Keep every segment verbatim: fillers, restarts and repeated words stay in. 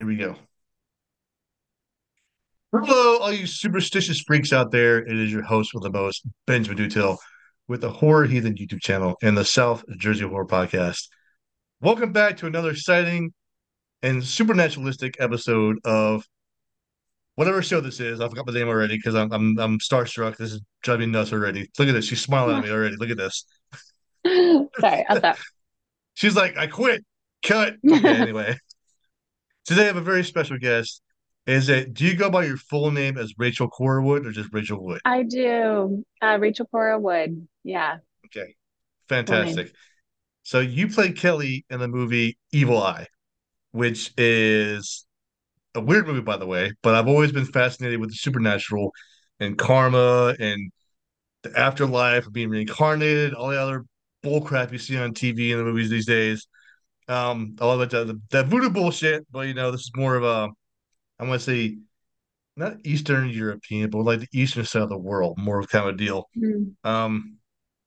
Here we go. Hello, all you superstitious freaks out there. It is your host with the most, Benjamin Dutil, with the Horror Heathen YouTube channel and the South Jersey Horror Podcast. Welcome back to another exciting and supernaturalistic episode of whatever show this is. I forgot the name already because I'm I'm I'm starstruck. This is driving me nuts already. Look at this. She's smiling at me already. Look at this. Sorry, I thought. She's like, I quit. Cut. Okay, anyway. Today I have a very special guest. Is it do you go by your full name as Rachel Corwood or just Rachel Wood? I do. Uh, Rachel Cora Wood. Yeah, Okay. full name. Fantastic. So you played Kelly in the movie Evil Eye, which is a weird movie, by the way, but I've always been fascinated with the supernatural and karma and the afterlife of being reincarnated, all the other bullcrap you see on T V and the movies these days. Um, all of that, that voodoo bullshit, but you know, this is more of a, I want to say, not Eastern European, but like the Eastern side of the world, more of kind of a deal. Mm. Um,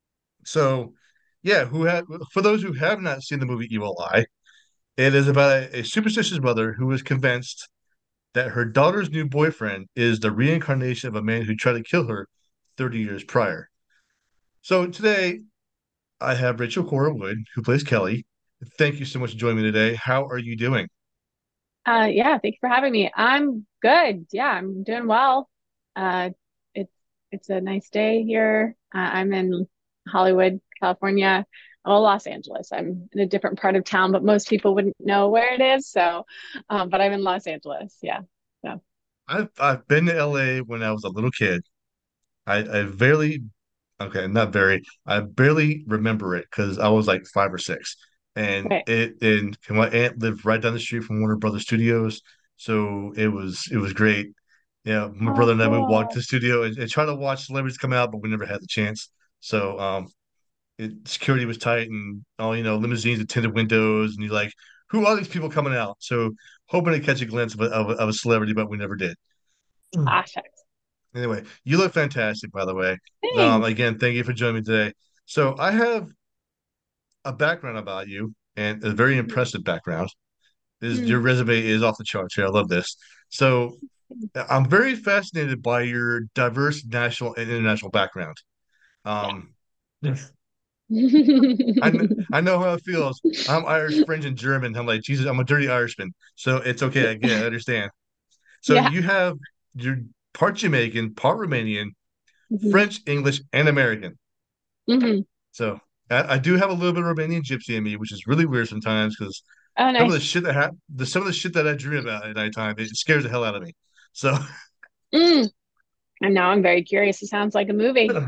so yeah, who had for those who have not seen the movie Evil Eye, it is about a, a superstitious mother who is convinced that her daughter's new boyfriend is the reincarnation of a man who tried to kill her thirty years prior. So today I have Rachel Cora Wood, who plays Kelly. Thank you so much for joining me today. How are you doing? Uh, yeah, thank you for having me. I'm good. Yeah, I'm doing well. Uh, it's it's a nice day here. Uh, I'm in Hollywood, California. Well, Los Angeles. I'm in a different part of town, but most people wouldn't know where it is. So, um, but I'm in Los Angeles. Yeah. So, I've I've been to L A when I was a little kid. I, I barely okay, not very. I barely remember it because I was like five or six. And right. it and my aunt lived right down the street from Warner Brothers Studios. So it was it was great. Yeah, my Oh, brother and I would walk to cool. the studio and, and try to watch celebrities come out, but we never had the chance. So um it, security was tight and all you know, limousines with tinted windows, and you're like, who are these people coming out? So hoping to catch a glimpse of a, of a, of a celebrity, but we never did. Ah, shucks. Anyway, you look fantastic, by the way. Um, Thanks. again, thank you for joining me today. So I have a background about you and a very Mhm. impressive background. Is your Mm. resume is off the charts here. I love this. So I'm very fascinated by your diverse national and international background. Yeah. Um, Yes. I kn I know how it feels. I'm Irish, French, and German. I'm like, Jesus, I'm a dirty Irishman. So it's okay. I get it. I understand. So Yeah. you have you're part Jamaican, part Romanian, Hmm. French, English, and American. Hmm. So I, I do have a little bit of Romanian gypsy in me, which is really weird sometimes because Oh, some of the nice. shit that ha the some of the shit that I dream about at nighttime, it scares the hell out of me. So Mm. And now I'm very curious. It sounds like a movie.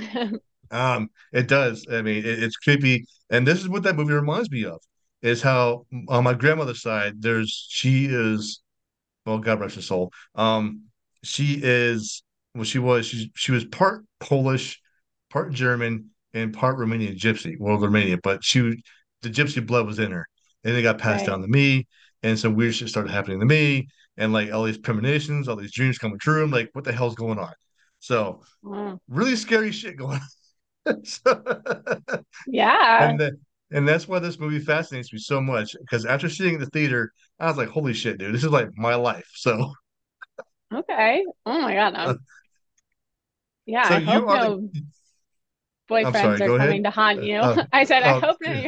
um it does. I mean, it, it's creepy, and this is what that movie reminds me of, is how on my grandmother's side, there's she is well, God rest her soul. Um, she is well, she was she she was part Polish, part German, and part Romanian gypsy. Well, Romanian, but she the gypsy blood was in her, and it got passed Right. down to me, and some weird shit started happening to me, and like all these premonitions, all these dreams coming true. I'm like, what the hell's going on? So Oh, really scary shit going on. So, yeah. and the, and that's why this movie fascinates me so much because after seeing it in the theater, I was like, holy shit, dude, this is like my life. So. Okay. Oh my God. Uh, Um, yeah, So I hope you are the. no I'm boyfriends sorry. are Go ahead. coming to haunt Uh, you. uh, I said, I uh, hope no.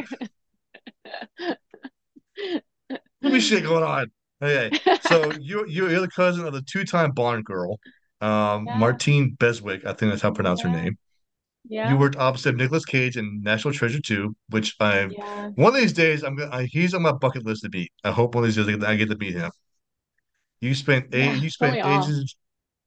Let me shit going on. Okay, so you you- you're the cousin of the two-time Bond girl, um, Yeah. Martine Beswick. I think that's how to pronounce her Yeah. name. You Yeah. worked opposite Nicolas Cage in National Treasure two, which I'm Yeah. one of these days I'm gonna. I, he's on my bucket list to beat. I hope one of these days I get I get to beat him. You spent a Yeah. you Don't we spent all? ages.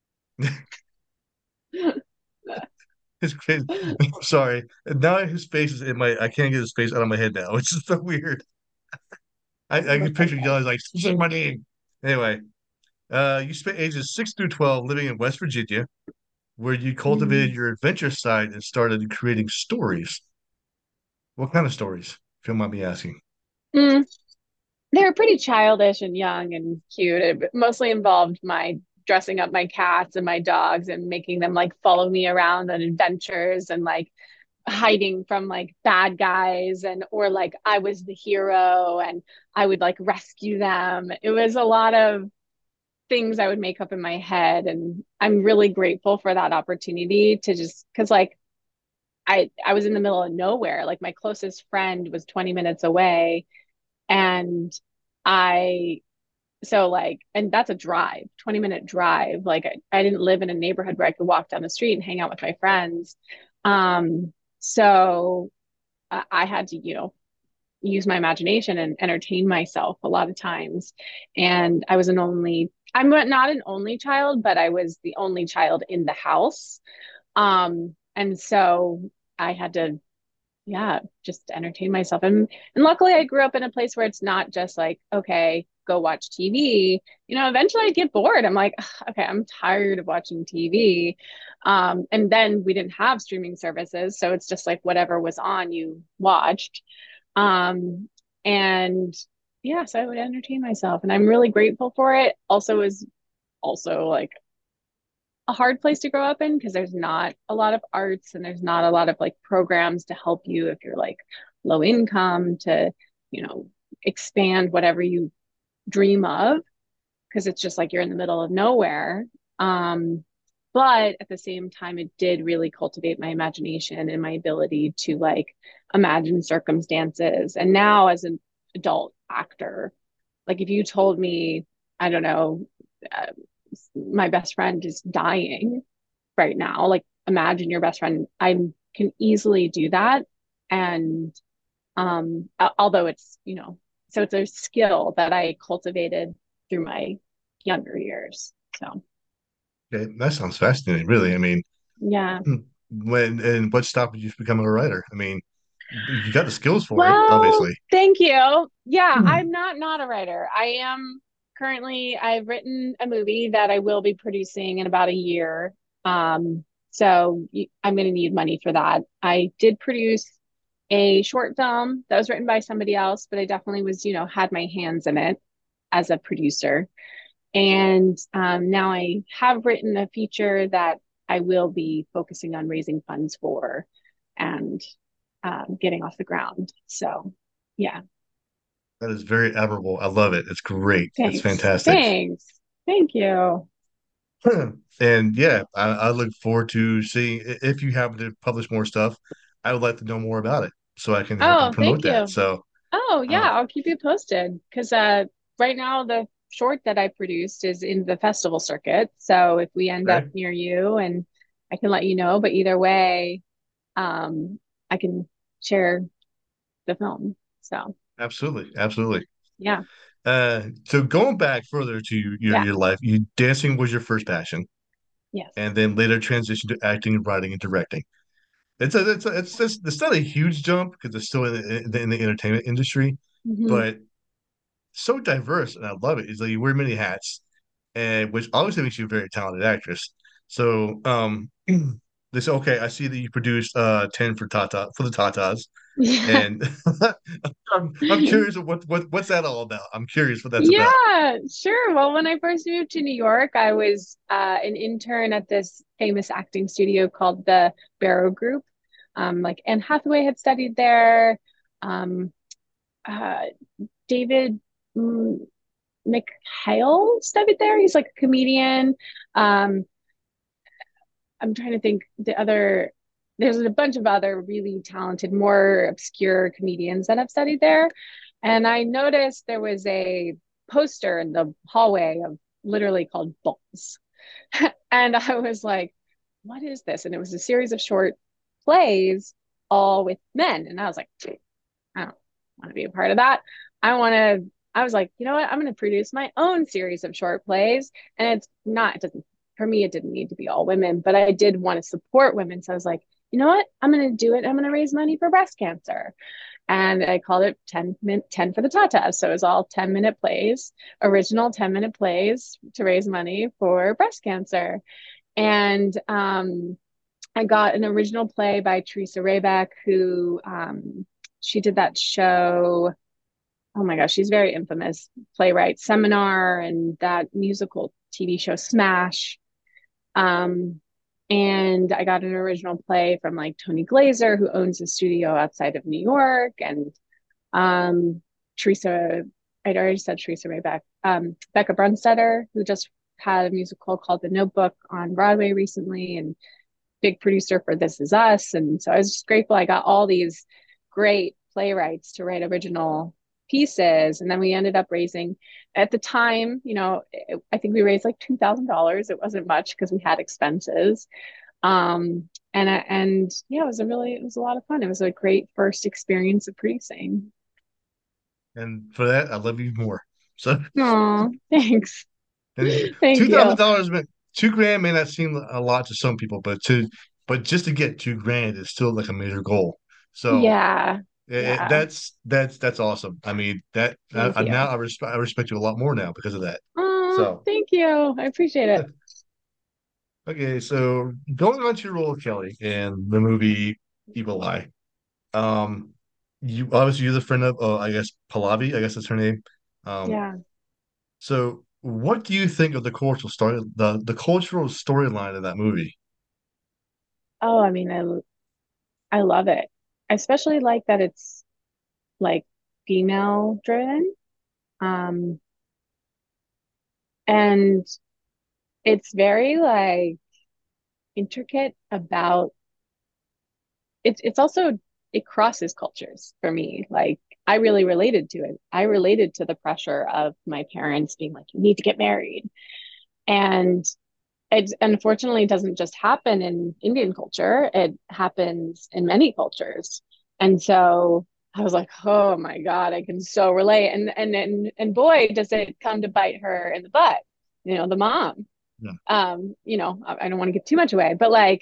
It's crazy. I'm sorry. Now his face is in my. I can't get his face out of my head now. It's just so weird. I, I can That's picture okay. yelling like, "Say my name." Anyway, Uh, you spent ages six through twelve living in West Virginia, where you cultivated Mm. your adventure side and started creating stories. What kind of stories, if you don't mind me asking? Mm. They were pretty childish and young and cute. It mostly involved my dressing up my cats and my dogs and making them like follow me around on adventures and like hiding from like bad guys, and or like I was the hero and I would like rescue them. It was a lot of things I would make up in my head, and I'm really grateful for that opportunity to just because like I I was in the middle of nowhere. Like my closest friend was twenty minutes away, and I so like and that's a drive, twenty minute drive. Like I, I didn't live in a neighborhood where I could walk down the street and hang out with my friends. Um so I, I had to, you know, use my imagination and entertain myself a lot of times. And I was an only I'm not an only child, but I was the only child in the house. Um and so I had to, yeah, just entertain myself. And and luckily I grew up in a place where it's not just like, okay, go watch T V. You know, eventually I get bored. I'm like, okay, I'm tired of watching T V. Um, and then we didn't have streaming services, so it's just like whatever was on, you watched. Um, and yeah, so I would entertain myself, and I'm really grateful for it. Also, is also like a hard place to grow up in because there's not a lot of arts and there's not a lot of like programs to help you if you're like low income to, you know, expand whatever you dream of, because it's just like you're in the middle of nowhere. Um, but at the same time, it did really cultivate my imagination and my ability to like imagine circumstances. And now, as an adult actor, like if you told me, I don't know, uh, my best friend is dying right now, like imagine your best friend, I can easily do that. And um, although it's, you know, so it's a skill that I cultivated through my younger years. So, Okay, that sounds fascinating, really. I mean, yeah. when and what stopped you from becoming a writer? I mean, you got the skills for it, Well, obviously. thank you. Yeah, I'm Hmm. not not a writer. I am currently, I've written a movie that I will be producing in about a year. Um, so I'm going to need money for that. I did produce a short film that was written by somebody else, but I definitely was, you know, had my hands in it as a producer. And um, now I have written a feature that I will be focusing on raising funds for and um, getting off the ground. So, yeah, That is very admirable. I love it. It's great. It's thanks. fantastic. Thanks. Thank you. And yeah, I, I look forward to seeing if you happen to publish more stuff. I would like to know more about it so I can help you Oh, thank promote that. you. So, Oh, yeah, uh, I'll keep you posted because uh, right now the short that I produced is in the festival circuit. So if we end up okay, near you, and I can let you know, but either way, um, I can share the film. So, absolutely, absolutely. yeah. Uh, so going back further to your Yeah. your life, you dancing was your first passion, Yes. and then later transitioned to acting, writing, and directing. It's a, it's a, it's it's, it's not a huge jump because it's still in the, in the entertainment industry, Hmm. but so diverse, and I love it. Is like you wear many hats, and which obviously makes you a very talented actress. So, um, they say, okay, I see that you produced uh ten for Tata for the Tatas, Yeah. and I'm, I'm curious what what what's that all about? I'm curious what that's about. Yeah, sure. Well, when I first moved to New York, I was uh, an intern at this famous acting studio called the Barrow Group. Um, like Anne Hathaway had studied there. Um, uh, David mm, McHale studied there. He's like a comedian. Um, I'm trying to think the other, there's a bunch of other really talented, more obscure comedians that have studied there. And I noticed there was a poster in the hallway of literally called Balls. And I was like, what is this? And it was a series of short plays all with men. And I was like, I don't want to be a part of that. I want to, I was like, you know what? I'm going to produce my own series of short plays. And it's not, it doesn't, for me, it didn't need to be all women, but I did want to support women. So I was like, you know what? I'm going to do it. I'm going to raise money for breast cancer. And I called it ten, min- ten for the Tatas. So it was all ten minute plays, original ten minute plays to raise money for breast cancer. And um, I got an original play by Teresa Raybeck, who um, she did that show. Oh my gosh, she's very infamous playwright Seminar and that musical T V show Smash. Um, And I got an original play from like Tony Glazer, who owns a studio outside of New York, and um, Teresa, I'd already said Teresa Ray Beck, um, Becca Brunstetter, who just had a musical called The Notebook on Broadway recently, and big producer for This Is Us. And so I was just grateful I got all these great playwrights to write original pieces. And then we ended up raising, at the time, you know, it, I think we raised like two thousand dollars. It wasn't much because we had expenses. Um, and and yeah, it was a really it was a lot of fun. It was a great first experience of producing. And for that, I love you more. So, Oh, thanks. and Thank two thousand you. dollars, two grand may not seem a lot to some people, but to but just to get two grand is still like a major goal. So Yeah. it, it- Yeah. that's that's that's awesome. I mean that I, Thank I, now you. I respect I respect you a lot more now because of that. Oh, So thank you. I appreciate it. okay, so going on to your role, Kelly, in the movie Evil Eye. Um, you obviously you're the friend of uh, I guess Pallavi, I guess that's her name. Um, Yeah. so what do you think of the cultural story the the cultural storyline of that movie? Oh, I mean, I I love it. I especially like that it's like female driven. Um, and it's very like intricate about it's it's also it crosses cultures for me. Like I really related to it. I related to the pressure of my parents being like, you need to get married. And it unfortunately doesn't just happen in Indian culture, it happens in many cultures. And so I was like, oh my God, I can so relate. And and and and boy, does it come to bite her in the butt, you know, the mom. Yeah, Um, you know, I, I don't want to give too much away, but like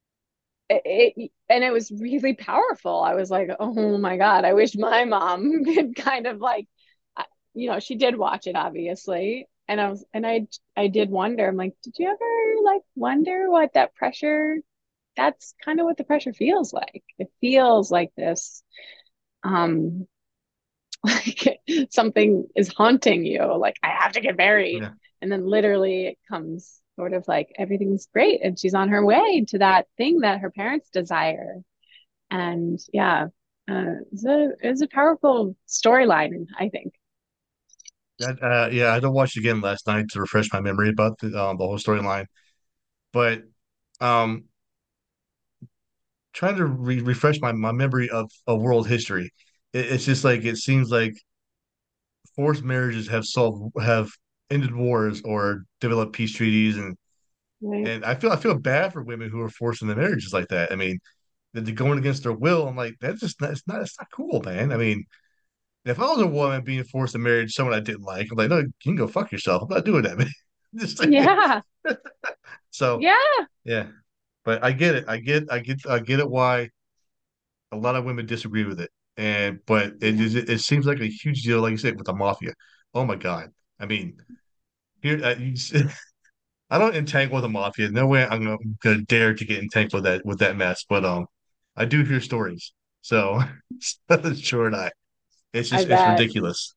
it, it and it was really powerful. I was like, oh my God, I wish my mom could kind of like, you know, she did watch it obviously. And I was, and I, I did wonder, I'm like, did you ever like wonder what that pressure, that's kind of what the pressure feels like. It feels like this, um, like something is haunting you, like I have to get married. yeah. And then literally it comes sort of like everything's great and she's on her way to that thing that her parents desire. And yeah, uh, it's a it's a powerful storyline, I think. Yeah, uh, yeah, I had to watch it again last night to refresh my memory about the um, the whole storyline. But um, trying to re refresh my, my memory of, of world history, it, it's just like it seems like forced marriages have solved have ended wars or developed peace treaties, and Right. and I feel I feel bad for women who are forced into marriages like that. I mean, that they're going against their will. I'm like, that's just not, it's not it's not cool, man. I mean, if I was a woman being forced to marry someone I didn't like, I'm like, no, you can go fuck yourself. I'm not doing that, man. Just like, Yeah. so Yeah. yeah, but I get it. I get I get I get it why a lot of women disagree with it. And but it Yeah. is it seems like a huge deal, like you said, with the mafia. Oh my God. I mean, here uh, you, I don't entangle with the mafia. No way I'm gonna, gonna dare to get entangled with that with that mess. But um, I do hear stories. So sure, and I. It's I just it's bet. ridiculous.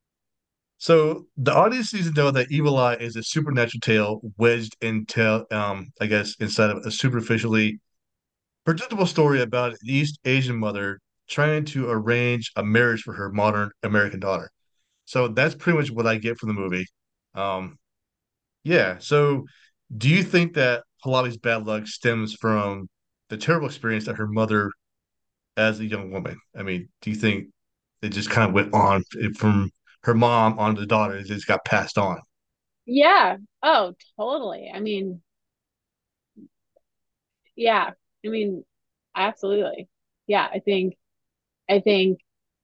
So the audience needs to know that Evil Eye is a supernatural tale wedged into, um, I guess, inside of a superficially predictable story about an East Asian mother trying to arrange a marriage for her modern American daughter. So that's pretty much what I get from the movie. Um, yeah. So do you think that Pallavi's bad luck stems from the terrible experience that her mother as a young woman? I mean, do you think it just kind of went on from her mom on to the daughter? It just got passed on. Yeah. Oh, totally. I mean, yeah. I mean, absolutely. Yeah, I think I think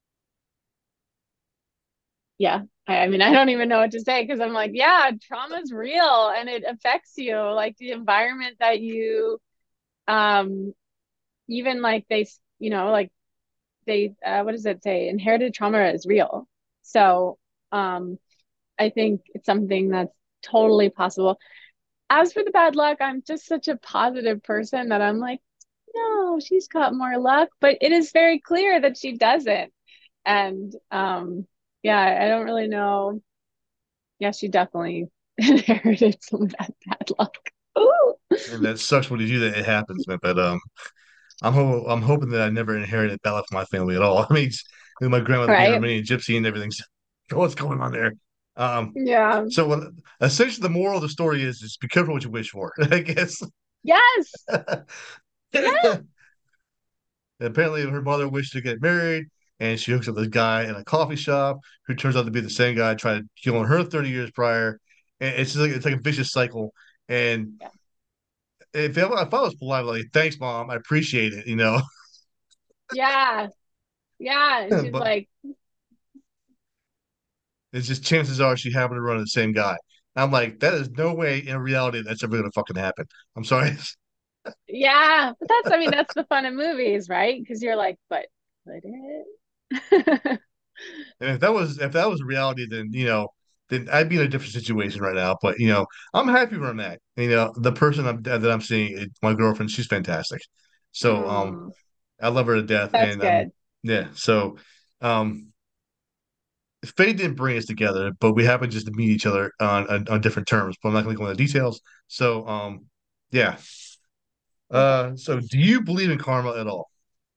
yeah. I, I mean, I don't even know what to say because I'm like, yeah, trauma's real and it affects you. Like the environment that you um even like they, you know, like they uh, what does it say? Inherited trauma is real. So, um I think it's something that's totally possible. As for the bad luck, I'm just such a positive person that I'm like, no, she's got more luck, but it is very clear that she doesn't. And um, yeah, I don't really know. Yeah, she definitely inherited some of that bad luck. Ooh. and that sucks when you do that. It happens, man. But um, I'm ho I'm hoping that I never inherited ballot from my family at all. I mean, it's- with my grandmother being Right? Armenian gypsy and everything. So what's going on there? Um, Yeah. so what, essentially, the moral of the story is: is be careful what you wish for. I guess. Yes. Yeah. Apparently, her mother wished to get married, and she hooks up this guy in a coffee shop who turns out to be the same guy tried killing her thirty years prior. And it's just like it's like a vicious cycle. And Yeah. if, I- if I was polite, like, thanks, mom, I appreciate it, you know. Yeah. Yeah. And she's But like, it's just chances are she happened to run into the same guy. I'm like, that is no way in reality that's ever gonna fucking happen. I'm sorry. yeah. But that's, I mean, that's the fun of movies, right? Because you're like, but could it? And if that was if that was reality, then you know, then I'd be in a different situation right now. But you know, I'm happy where I'm at. You know, the person I'm, that I'm seeing, it- my girlfriend, she's fantastic. So um, Oh, I love her to death, that's and um, good. yeah. So um, fate didn't bring us together, but we happened just to meet each other on on, on different terms. But I'm not going to go into details. So um, yeah. Okay. Uh, so do you believe in karma at all?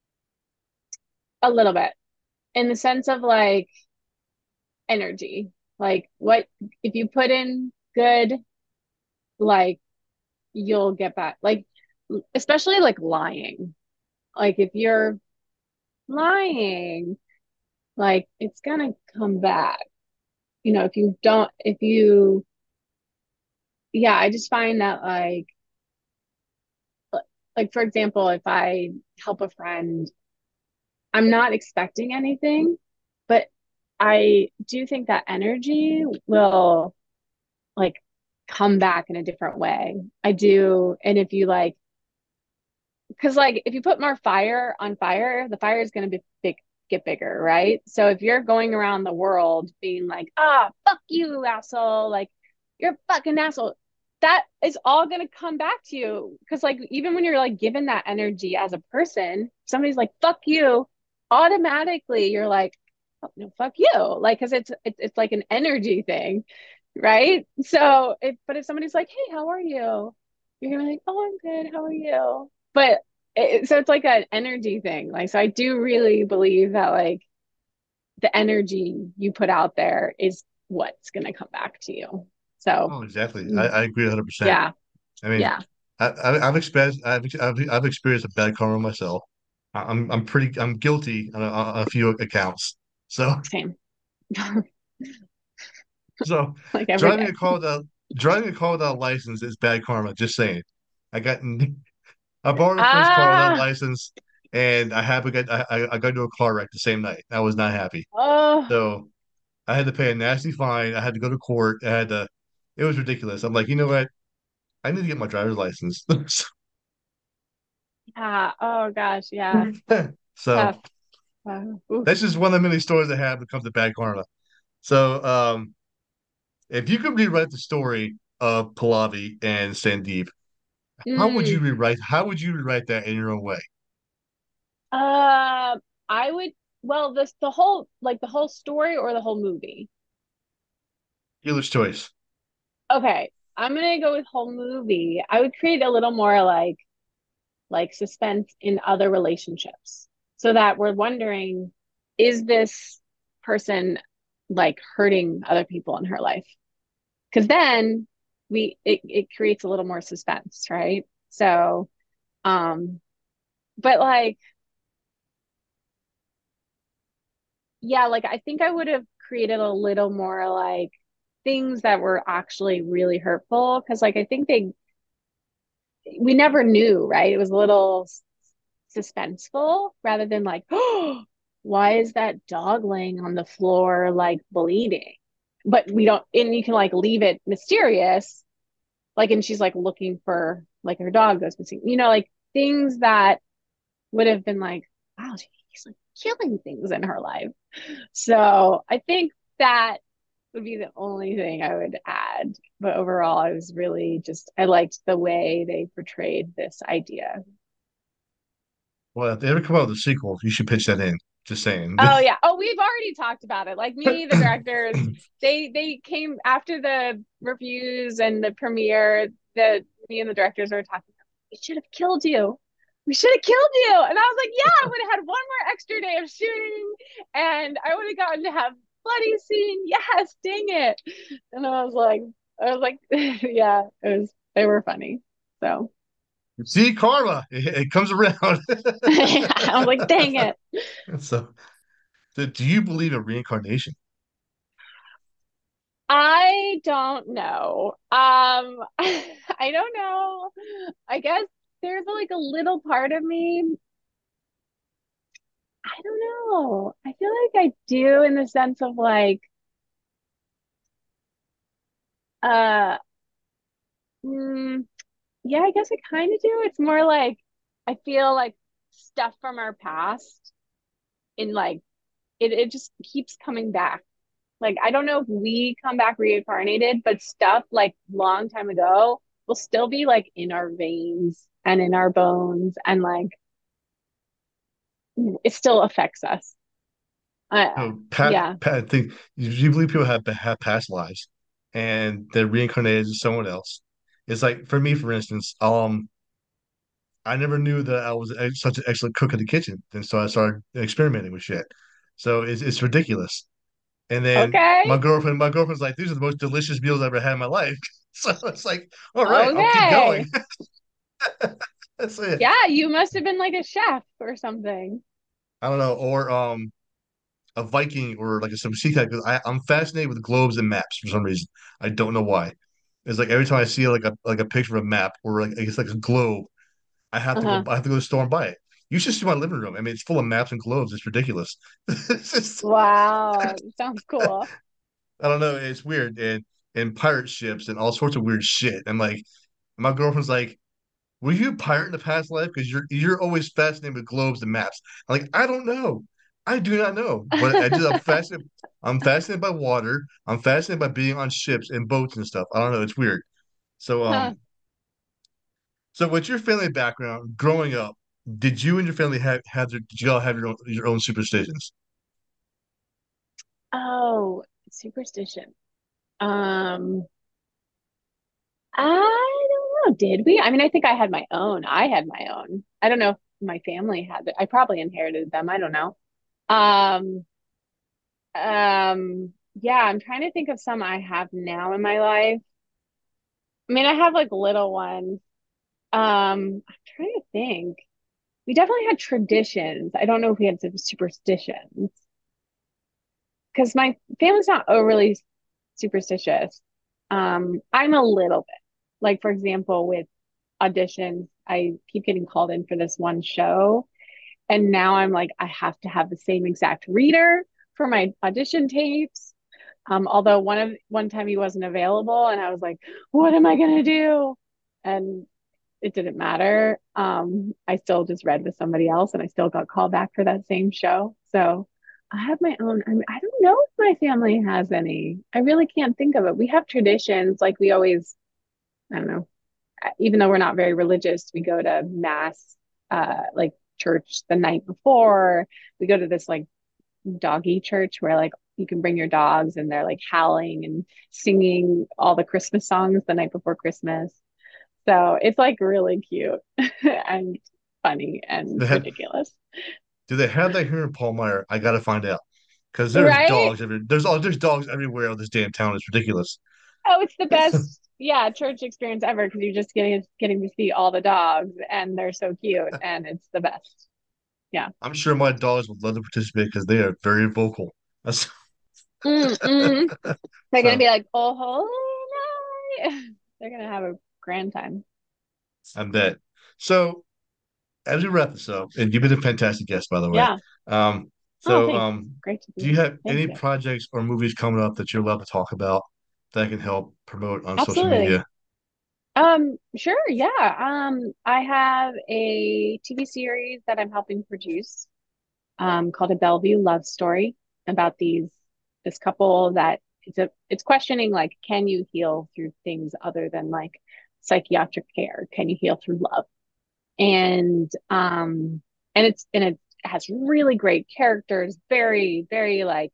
A little bit in the sense of like energy. Like what if you put in good, like you'll get back. Like especially like lying. Like if you're lying, like it's gonna come back. You know, if you don't, if you, yeah, I just find that like, like for example, if I help a friend, I'm not expecting anything, but I do think that energy will like come back in a different way. I do. And if you like, because like if you put more fire on fire, the fire is going to be big, get bigger, right? So if you're going around the world being like, ah, fuck you, asshole, like you're a fucking asshole, that is all going to come back to you. Because like even when you're like given that energy as a person, somebody's like, fuck you, automatically you're like, oh, no, fuck you, like because it's, it's it's like an energy thing, right? So if but if somebody's like, hey, how are you? You're gonna be like, oh, I'm good. How are you? But it, so it's like an energy thing. Like, so I do really believe that like the energy you put out there is what's going to come back to you. So, Oh, exactly. I, mm, I agree one hundred percent. yeah, I mean, yeah, I, I, I've experienced I've, I've I've experienced a bad karma myself. I- I'm I'm pretty I'm guilty on a, on a few accounts. So same. so Like every driving day. a car without driving a car without a license is bad karma. Just saying. I got I borrowed a friend's car without a Ah, license, and I happened to get I, I I got into a car wreck the same night. I was not happy. oh, So I had to pay a nasty fine. I had to go to court. I had to. It was ridiculous. I'm like, you know what? I need to get my driver's license. yeah. Oh gosh, yeah. So Tough. Wow. Oof. that's just one of the many stories I have when it comes to bad karma. So um, if you could rewrite the story of Pallavi and Sandeep, how would you Mm. rewrite? How would you rewrite that in your own way? Uh, I would. Well, this the whole like the whole story or the whole movie. Dealer's choice. Okay, I'm gonna go with whole movie. I would create a little more like like suspense in other relationships so that we're wondering, is this person like hurting other people in her life? Because then we it, it creates a little more suspense, right? So um but like yeah, like I think I would have created a little more like things that were actually really hurtful because like I think they we never knew, right? It was a little suspenseful rather than like, oh, why is that dog laying on the floor like bleeding? But we don't, and you can like leave it mysterious, like, and she's like looking for like her dog goes missing, you know, like things that would have been like, wow, he's like killing things in her life. So I think that would be the only thing I would add. But overall, I was really just, I liked the way they portrayed this idea. Well, if they ever come out with a sequel, you should pitch that in. Just saying. Oh yeah. Oh, we've already talked about it. Like me, the directors, they they came after the reviews and the premiere. The me and the directors were talking. We should have killed you. We should have killed you. And I was like, yeah, I would have had one more extra day of shooting, and I would have gotten to have bloody scene. Yes, dang it. And I was like, I was like, yeah, it was. They were funny. So See, karma, it, it comes around. I was like, dang it. So, do do you believe in reincarnation? I don't know. Um, I don't know. I guess there's like a little part of me. I don't know. I feel like I do in the sense of like, uh, mm, yeah, I guess I kind of do. It's more like I feel like stuff from our past in like it, it just keeps coming back. Like I don't know if we come back reincarnated, but stuff like long time ago will still be like in our veins and in our bones and like it still affects us. Uh, No, Pat, yeah. Pat, think you you believe people have have past lives and they're reincarnated as someone else. It's like for me, for instance, um, I never knew that I was a- such an excellent cook in the kitchen, and so I started experimenting with shit. So it's it's ridiculous. And then my Okay. girlfriend, my girlfriend's like, "These are the most delicious meals I've ever had in my life." So it's like, all right, I'll keep going. Okay. That's it. Yeah, you must have been like a chef or something. I don't know, or um, a Viking or like a some sea cat because I I'm fascinated with globes and maps for some reason. I don't know why. It's like every time I see like a like a picture of a map or like it's like a globe, I have to go Uh-huh. I have to go to the store and buy it. You should see my living room. I mean, it's full of maps and globes. It's ridiculous. It's just, Wow. Sounds cool. I don't know. It's weird and and pirate ships and all sorts of weird shit. And like my girlfriend's like, were you a pirate in the past life? Because you're you're always fascinated with globes and maps. I'm like, I don't know. I do not know. But I just I'm fascinated. I'm fascinated by water. I'm fascinated by being on ships and boats and stuff. I don't know. It's weird. So Huh. um, so what's your family background growing up? Did you and your family have have their, did you all have your own your own superstitions? Oh, superstition. Um, I don't know. Did we? I mean, I think I had my own. I had my own. I don't know if my family had it. I probably inherited them. I don't know. Um, um, yeah, I'm trying to think of some I have now in my life. I mean, I have like little ones. Um, I'm trying to think. We definitely had traditions. I don't know if we had some superstitions because my family's not overly superstitious. Um, I'm a little bit. Like, for example, with auditions, I keep getting called in for this one show. And now I'm like, I have to have the same exact reader for my audition tapes. Um, although one of one time he wasn't available, and I was like, what am I gonna do? And it didn't matter. Um, I still just read with somebody else and I still got called back for that same show. So I have my own. I mean, I don't know if my family has any. I really can't think of it. We have traditions, like we always, I don't know, even though we're not very religious, we go to mass, uh, like church the night before. We go to this like doggy church where like you can bring your dogs and they're like howling and singing all the Christmas songs the night before Christmas. So it's like really cute and funny and They have ridiculous. do they have that here in Palmyra? I gotta find out because there's Right? dogs every there's all there's dogs everywhere in this damn town. It's ridiculous. Oh, it's the best, yeah, church experience ever because you're just getting getting to see all the dogs and they're so cute and it's the best. Yeah. I'm sure my dogs would love to participate because they are very vocal. That's- Mm-mm. They're gonna so be like, oh, holy night. They're gonna have a grand time. I bet. So as we wrap this up, and you've been a fantastic guest, by the way. Yeah. Um, Oh, so thanks. um, Great to be do you here. have Thank any you. projects or movies coming up that you're allowed to talk about that can help promote on social Absolutely. media? Um, sure, yeah. Um, I have a T V series that I'm helping produce, um, called A Bellevue Love Story about these this couple that it's a it's questioning like, can you heal through things other than like psychiatric care? Can you heal through love? And um, and it's and it has really great characters, very, very like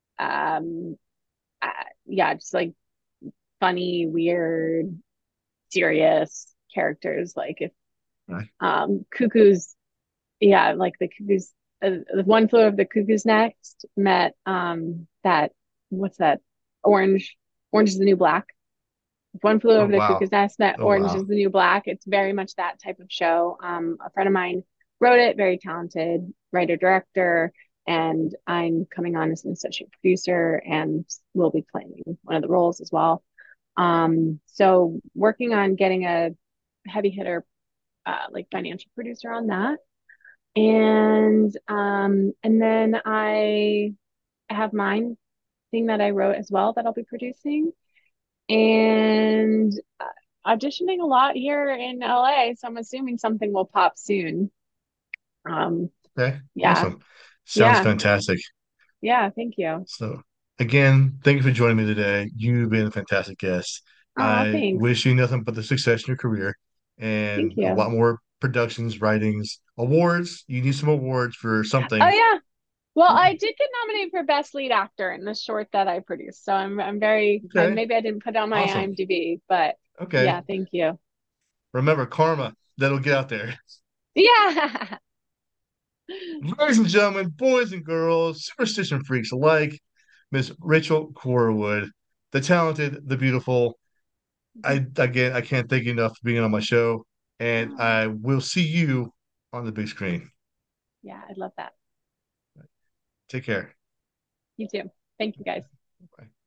um, uh, yeah, just like funny, weird, serious. characters. Like if Right. um Cuckoo's, yeah, like the Cuckoo's, uh, the One Flew Over the Cuckoo's Nest met um that, what's that? Orange, Orange is the New Black. One Flew Oh Over the wow. Cuckoo's Nest met Oh Orange wow. is the New Black. It's very much that type of show. Um, a friend of mine wrote it, very talented writer director, and I'm coming on as an associate producer and will be playing one of the roles as well. Um, so working on getting a heavy hitter, uh, like financial producer on that, and um, and then I have mine thing that I wrote as well that I'll be producing, and uh, auditioning a lot here in L A, so I'm assuming something will pop soon. Um, Okay. yeah, Awesome. Sounds yeah, fantastic. yeah. Thank you. So, again, thank you for joining me today. You've been a fantastic guest. Oh, I thanks. wish you nothing but the success in your career Thank and a you. lot more productions, writings, awards. You need some awards for Oh something. yeah. Well, I did get nominated for Best Lead Actor in the short that I produced, so I'm I'm very I Okay. maybe I didn't put it on my Awesome. IMDb, but Okay. yeah, thank you. Remember, karma, that'll get out there. Yeah. Ladies and gentlemen, boys and girls, superstition freaks alike, Miss Rachel Corwood, the talented, the beautiful. I again, I can't thank you enough for being on my show, and Oh, I will see you on the big screen. yeah, I love that. Take care. You too. Thank you guys. Bye.